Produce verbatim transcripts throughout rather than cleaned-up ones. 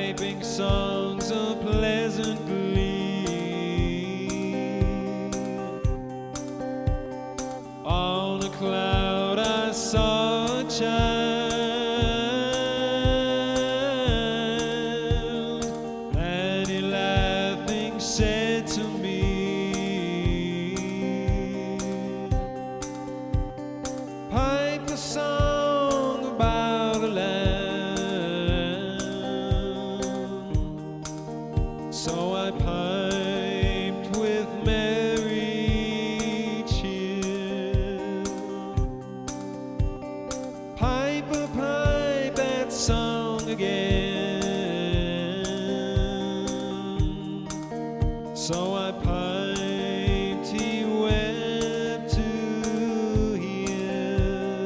piping songs of pleasant glee. On a cloud I saw a child, and he laughing said to me, pipe a song about a land. So I piped with merry cheer. Pipe a pipe that song again. So I piped, he wept to hear.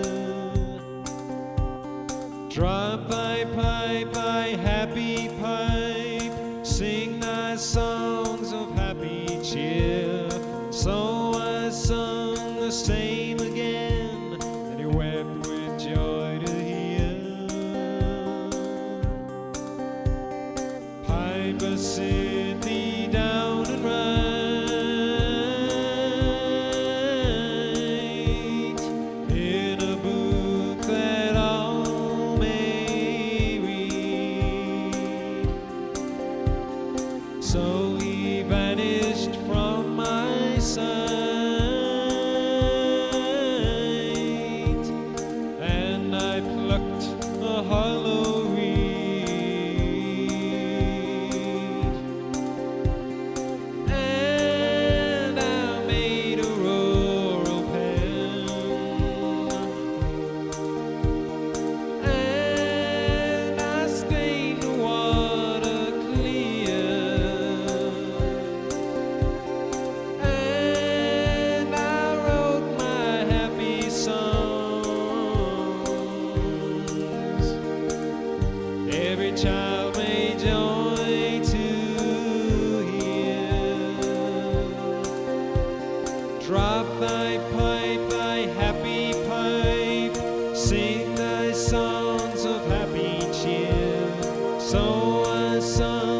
Drop thy pipe, thy happy pipe, sing thy songs of happy cheer. So I sung the same again, and he wept with joy to hear. Piper, sit thee down and write in a book that all may read. So he vanished from my sight, and I plucked a hollow reed, and I made a rural pen, and I stained the water clear, and I wrote my happy songs. Every child may joy to hear. Drop thy pipe, thy happy pipe, sing thy songs of happy cheer. So I sung